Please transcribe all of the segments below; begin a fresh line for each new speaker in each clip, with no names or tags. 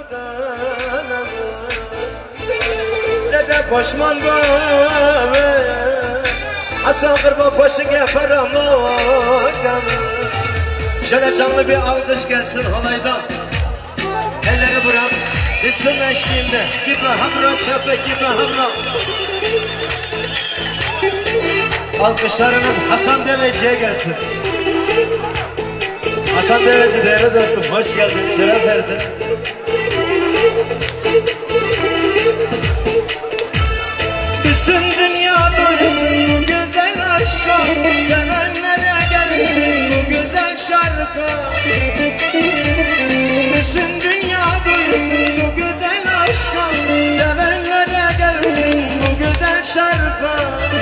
Dede koşman bana Hasan kırma başı geferem Şöyle canlı bir alkış gelsin halaydan. Elleri bırak gitsin eşliğinde. Gitme hamra çöpek gitme hamra. Alkışlarınız Hasan Deveci'ye gelsin. Hasan Deveci değerli dostum hoş geldin, şeref verdin. Bütün dünya duysun bu güzel aşka, sevenlere gelsin bu güzel şarkı. Bütün dünya duysun bu güzel aşka, sevenlere gelsin bu güzel şarkı.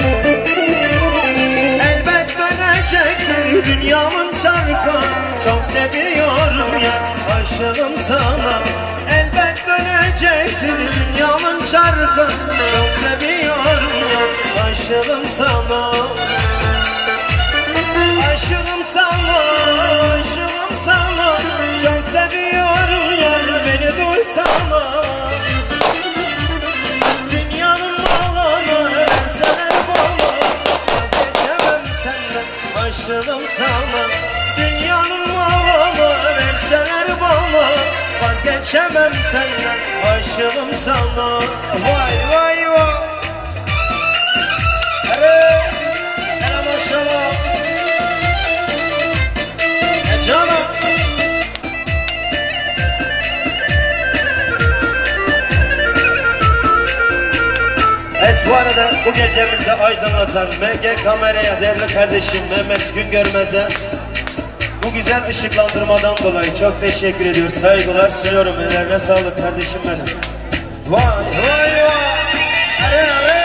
Elbet döneceksin dünyamın şarkı, çok seviyorum ya aşığım sana. Elbet döneceksin dünyamın şarkı, çok seviyorum ya aşığım sana. Aşığım sana, aşığım sana, çok seviyorum ya beni duysana. Dünyanın malını verseler bana, vazgeçemem senden aşığım sana. Dünyanın malını verseler bana, vazgeçemem senden aşığım sana. Vay vay vay. Evet, hele maşallah. Canım. Bu arada bu gecemizi aydınlatan MG Kamera'ya değerli kardeşim Mehmet Güngörmez'e bu güzel ışıklandırmadan dolayı çok teşekkür ediyor. Saygılar sunuyorum. Ellerine sağlık kardeşim benim. Vay vay vay. Are are.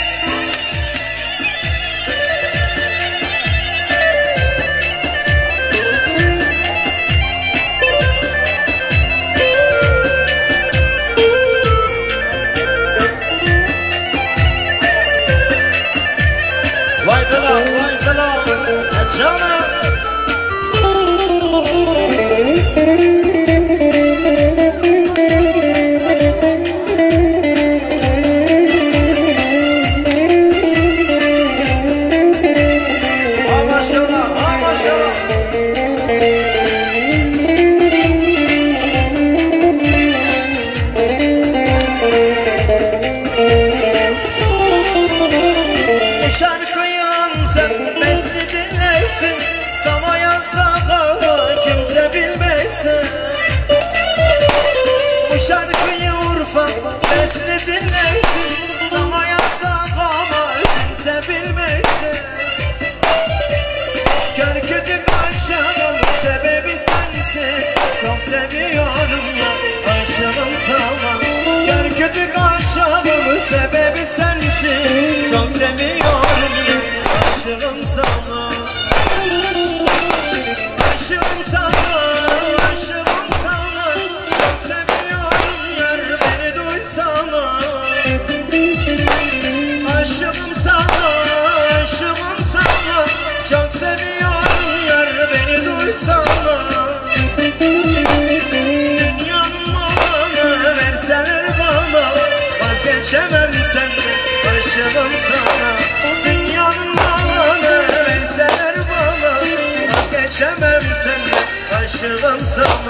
Şarkıyı Urfa besli dinlersin, sana yazda kalmaz kimse bilmesin. Kör kütük aşığım sebebi sensin, çok seviyorum ya aşığım sana. Kör kütük aşığım sebebi sensin, çok seviyorum ya aşığım sana. Aşığım sana, aşığım sana, çok seviyorum yar beni duysana. Aşığım sana, aşığım sana, çok seviyorum yar beni duysana. Dünyanın malını verseler bana, vazgeçemem senden aşığım sana. Dünyanın malını verseler bana, vazgeçemem senden aşığım sana.